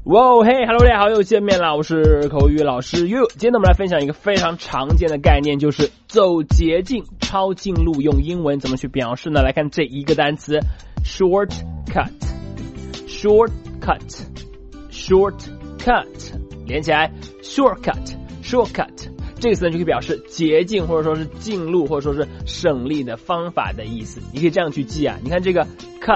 哇嘿 ，Hello 大家好，又见面了，我是口语老师 You。今天呢，我们来分享一个非常常见的概念，就是走捷径、抄近路。用英文怎么去表示呢？来看这一个单词 ，shortcut，shortcut，shortcut，连起来 ，shortcut，shortcut。这个词呢就可以表示捷径，或者说是近路，或者说是省力的方法的意思。你可以这样去记啊，你看这个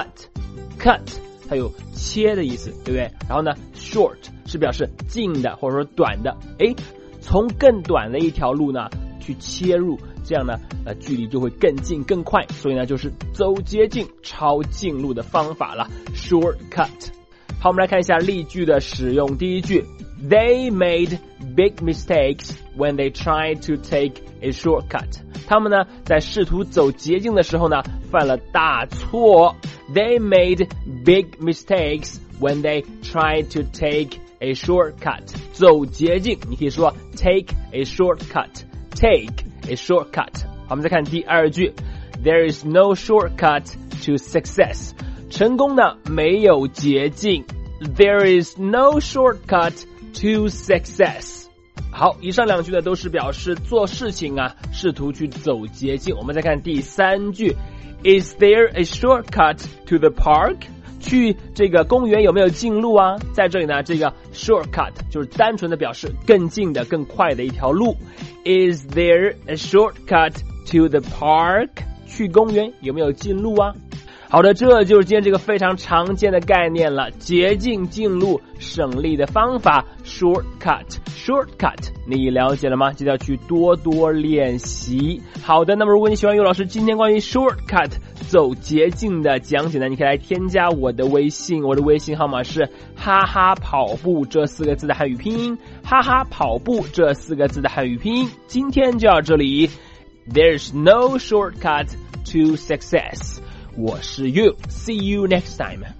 cut。它有切的意思，对不对？然后呢 short 是表示近的或者说短的，从更短的一条路呢去切入，这样呢距离就会更近更快，所以呢就是走捷径抄近路的方法了 shortcut。 好，我们来看一下例句的使用。第一句 They made big mistakes when they tried to take a shortcut。 他们呢在试图走捷径的时候呢犯了大错。They made big mistakes when they tried to take a shortcut。 走捷径你可以说 take a shortcut， take a shortcut。 好，我们再看第二句 There is no shortcut to success。 成功呢没有捷径。 There is no shortcut to success。 好，以上两句呢都是表示做事情啊试图去走捷径。我们再看第三句Is there a shortcut to the park？ 去这个公园有没有近路啊？在这里呢，这个 shortcut 就是单纯的表示更近的、更快的一条路。Is there a shortcut to the park？ 去公园有没有近路啊？好的，这就是今天这个非常常见的概念了，捷径、近路、省力的方法 shortcut。 你了解了吗？记得要去多多练习。好的，那么如果你喜欢尤老师今天关于 shortcut 走捷径的讲解呢，你可以来添加我的微信，我的微信号码是哈哈跑步这4个字的汉语拼音，哈哈跑步这4个字的汉语拼音。今天就到这里， There's no shortcut to success。我是 You， see you next time。